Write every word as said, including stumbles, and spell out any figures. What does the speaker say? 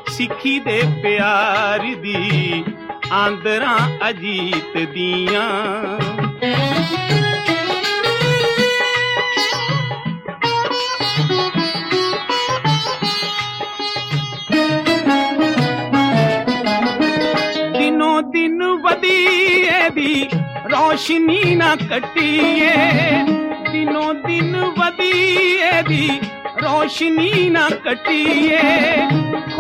सिखी दे प्यार दी आंदरां अजीत दियां। दिनों दिन वधी दी रोशनी ना कटिए, दिनों दिन वधी दी रोशनी ना कटिए,